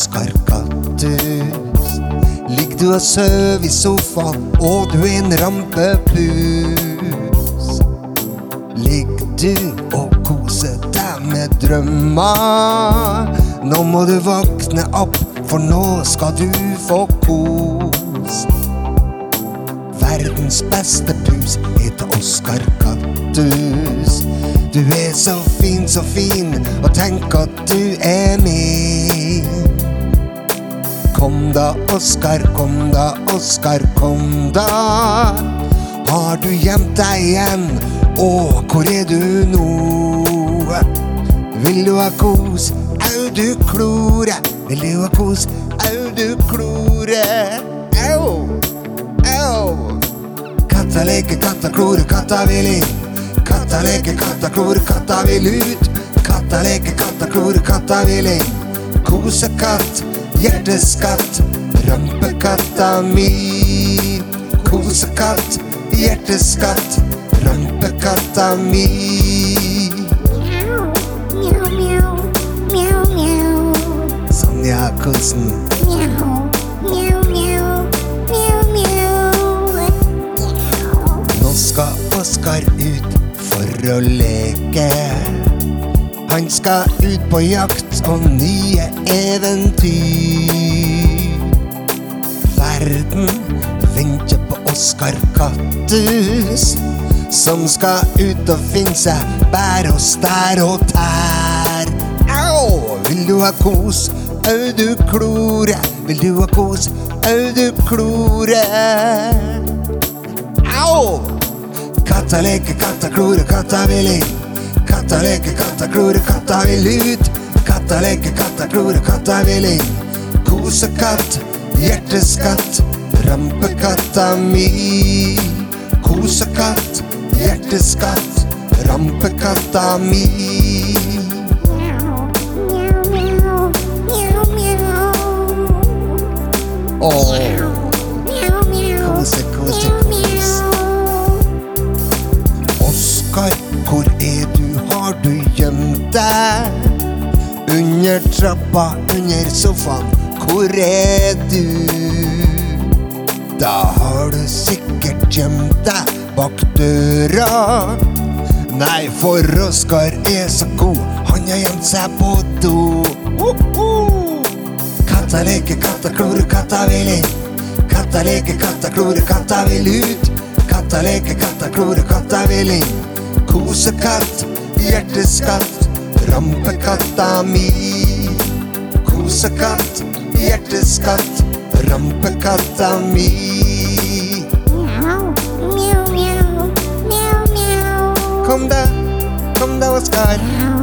Oskar Kattus. Ligg du og søv i sofaen, og du er en rampepus. Ligg du og kose deg med drømmer. Nå må du våkne opp, for nå skal du få kos. Verdens beste pus heter Oskar Kattus. Du er så fin, og tenk at du er min. Kom da, Oskar, kom da, Oskar, kom da. Har du gjemt deg igjen? Åh, hvor er du nå? Vil du ha kos? Au, du klore. Vil du ha kos? Au, du klore. Au, au. Katta leker, katta klore, katta vil inn. Katta leker, katta klore, katta vil ut. Katta leker, katta klore, katta vil inn. Kosekatt, hjerteskatt, rampekatta mi. Kosekatt, hjerteskatt, rampekatta mi. Mjau, mjau, mjau, mjau. Sånn, ja, kosen. Mjau, mjau, mjau, mjau, mjau. Nå skal Oskar ut for å leke. Han skal ut på jakt og nye eventyr. Verden venter på Oskar Kattus, som skal ut og finne seg bær og stær og tær. Au! Vil du ha kos? Au, du klore. Vil du ha kos? Au, du klore. Au! Katta leker, katta klore, katta vil inn. Katta leker, katta klore, katta vil ut. Katta leker, katta klore, katta vil inn. Kosekatt, hjerteskatt, rampekatta mi. Kosekatt, hjerteskatt, rampekatta mi. Mjau, mjau, mjau, mjau. Åh, Mjau, mjau, kose, kose, kose. Oskar, hvor er du? Har du gjemt deg? Under trappa, under sofaen, hvor er du? Da har du sikkert gjemt deg bak døra. Nei, for Oskar er så god, han har gjemt seg på do. Katta leker, katta klore, katta vil inn. Katta leker, katta klore, katta vil ut. Katta leker, katta klore, katta vil inn. Kosekatt, hjerteskatt, rampekatta mi. Kosekatt, hjerteskatt, rampekatta mi. Mjau, mjau, mjau, mjau, mjau. Kom da, Oskar. Mjau,